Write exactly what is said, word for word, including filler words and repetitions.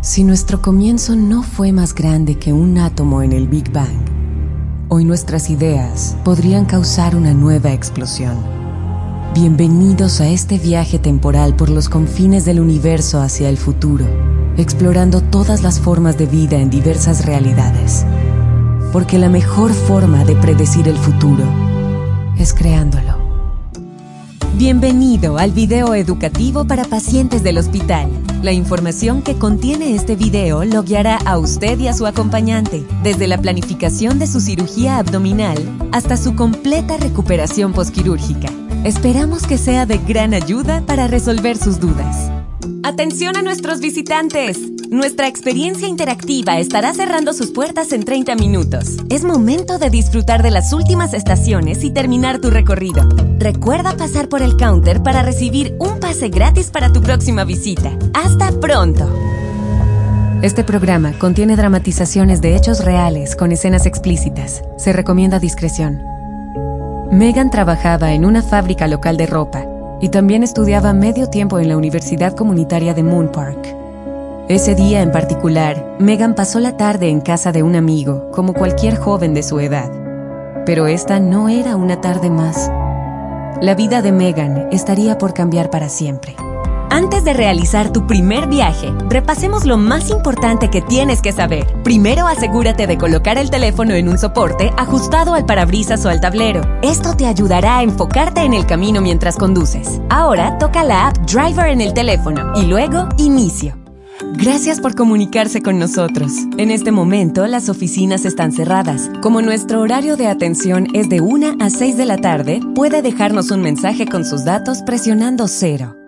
Si nuestro comienzo no fue más grande que un átomo en el Big Bang, hoy nuestras ideas podrían causar una nueva explosión. Bienvenidos a este viaje temporal por los confines del universo hacia el futuro, explorando todas las formas de vida en diversas realidades. Porque la mejor forma de predecir el futuro es creándolo. Bienvenido al video educativo para pacientes del hospital. La información que contiene este video lo guiará a usted y a su acompañante, desde la planificación de su cirugía abdominal hasta su completa recuperación posquirúrgica. Esperamos que sea de gran ayuda para resolver sus dudas. ¡Atención a nuestros visitantes! Nuestra experiencia interactiva estará cerrando sus puertas en treinta minutos. Es momento de disfrutar de las últimas estaciones y terminar tu recorrido. Recuerda pasar por el counter para recibir un pase gratis para tu próxima visita. ¡Hasta pronto! Este programa contiene dramatizaciones de hechos reales con escenas explícitas. Se recomienda discreción. Megan trabajaba en una fábrica local de ropa y también estudiaba medio tiempo en la Universidad Comunitaria de Moon Park. Ese día en particular, Megan pasó la tarde en casa de un amigo, como cualquier joven de su edad. Pero esta no era una tarde más. La vida de Megan estaría por cambiar para siempre. Antes de realizar tu primer viaje, repasemos lo más importante que tienes que saber. Primero, asegúrate de colocar el teléfono en un soporte ajustado al parabrisas o al tablero. Esto te ayudará a enfocarte en el camino mientras conduces. Ahora, toca la app Driver en el teléfono y luego, Inicio. Gracias por comunicarse con nosotros. En este momento, las oficinas están cerradas. Como nuestro horario de atención es de una a seis de la tarde, puede dejarnos un mensaje con sus datos presionando cero.